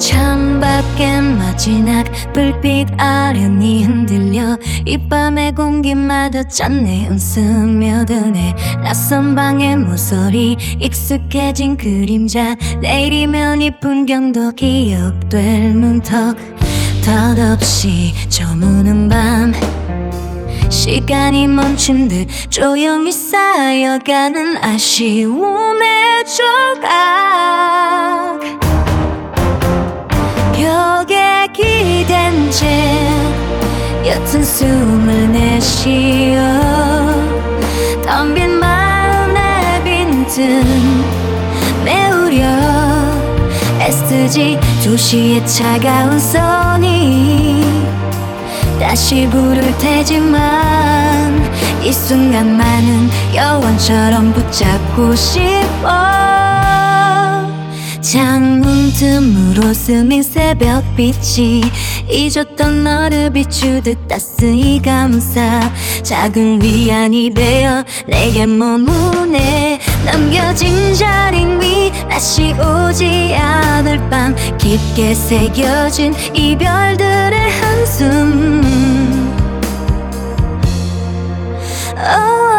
창밖에 마지막 불빛 아련히 흔들려 이 밤의 공기마다 짠내 웃으며드네. 낯선 방의 모서리 익숙해진 그림자 내일이면 이 풍경도 기억될 문턱. 덧없이 저무는 밤 시간이 멈춘 듯 조용히 쌓여가는 아쉬움의 조각. 벽에 기댄 채 옅은 숨을 내쉬어 덤빈 마음의 빈틈 메우려 애쓰지. 도시의 차가운 손이 다시 부를 테지만 이 순간만은 여원처럼 붙잡고 싶어. 창문 틈으로 스민 새벽빛이 잊었던 너를 비추듯 따스히 감싸 작은 위안이 되어 내게 머무네. 남겨진 자리 위 다시 오지 않을 밤 깊게 새겨진 이별들의 한숨.